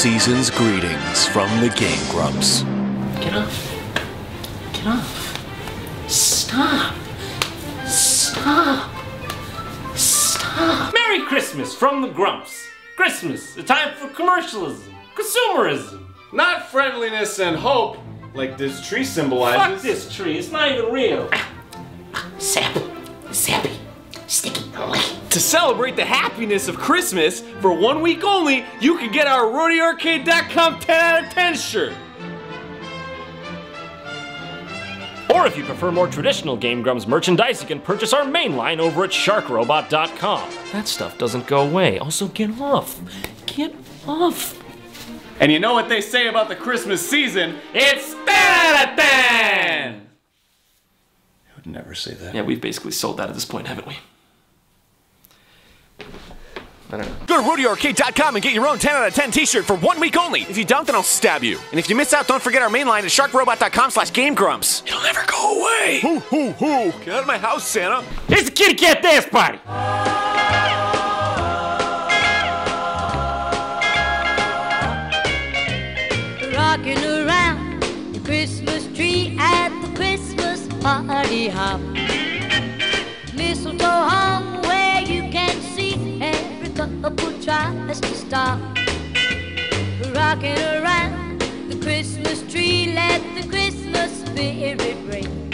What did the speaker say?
season's greetings from the Game Grumps. Get off. Get off. Stop. Stop. Stop. Merry Christmas from the Grumps. Christmas, a time for commercialism, consumerism. Not friendliness and hope, like this tree symbolizes. Fuck this tree, it's not even real. Sap. Sappy. Sticky. To celebrate the happiness of Christmas, for 1 week only, you can get our RodeoArcade.com 10 out of 10 shirt. Or if you prefer more traditional Game Grumps merchandise, you can purchase our main line over at SharkRobot.com. That stuff doesn't go away. Also, get off. Get off. And you know what they say about the Christmas season? It's 10 out of 10! I would never say that. Yeah, we've basically sold that at this point, haven't we? I don't know. Go to RodeoArcade.com and get your own 10 out of 10 t-shirt for 1 week only. If you don't, then I'll stab you. And if you miss out, don't forget our main line at SharkRobot.com/GameGrumps. It'll never go away. Hoo, hoo, hoo. Get out of my house, Santa. It's the Kitty Cat Dance Party! Rocking around the Christmas tree at the Christmas party hop. Mistletoe hung where you can see every couple tries to stop. Rocking around the Christmas tree, let the Christmas spirit ring.